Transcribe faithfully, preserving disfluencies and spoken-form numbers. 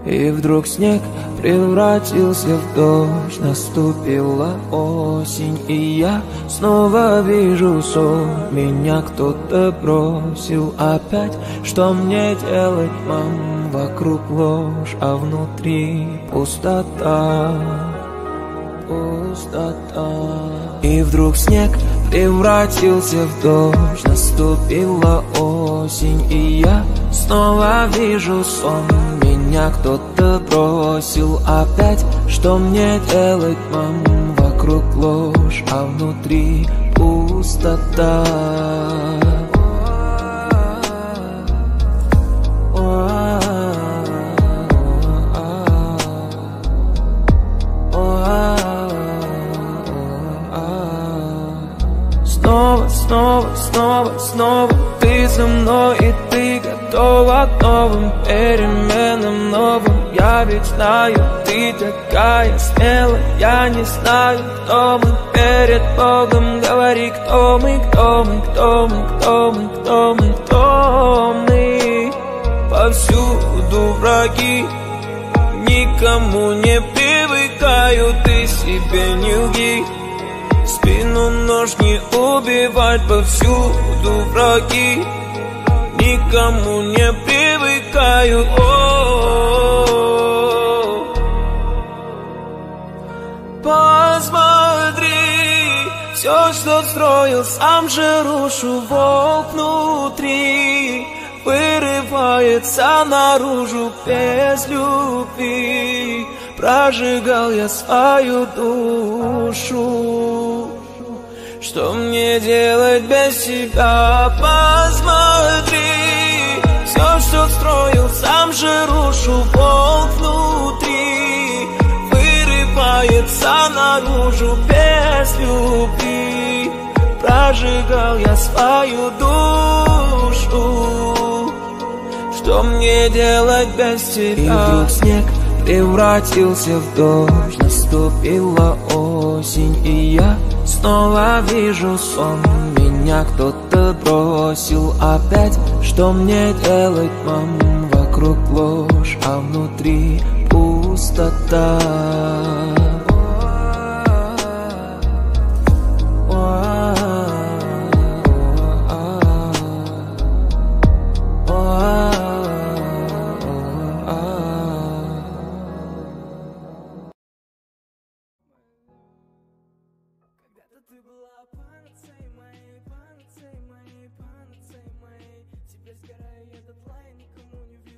И вдруг снег превратился в дождь. Наступила осень, и я снова вижу сон. Меня кто-то бросил опять. Что мне делать, мам? Вокруг ложь, а внутри пустота. Пустота. И вдруг снег превратился в дождь. Наступила осень, и я снова вижу сон. Меня кто-то бросил опять. Что мне делать, мам? Вокруг ложь, а внутри пустота. Снова, снова, снова, снова ты со мной, и ты готова к новым переменам, новым. Я ведь знаю, ты такая смелая. Я не знаю, кто мы перед Богом. Говори, кто мы, кто мы, кто мы, кто мы, кто мы, кто мы. Повсюду враги, никому не привыкаю. Ты себе не лги, спину нож не убивать. Повсюду враги, никому не привыкаю. О-о-о-о. Посмотри, все, что строил, сам же рушу. Волк внутри вырывается наружу без любви. Прожигал я свою душу. Что мне делать без тебя? Посмотри, все, что строил, сам же рушу. Волк внутри вырывается наружу без любви. Прожигал я свою душу. Что мне делать без тебя? И вдруг снег превратился в дождь. Наступила осень, и я снова вижу сон. Меня кто-то бросил опять. Что мне делать, мам? Вокруг ложь, а внутри пустота. Ты была панацеей моей, панацеей моей, панацеей моей. Теперь сгораю я дотла, я никому не верю.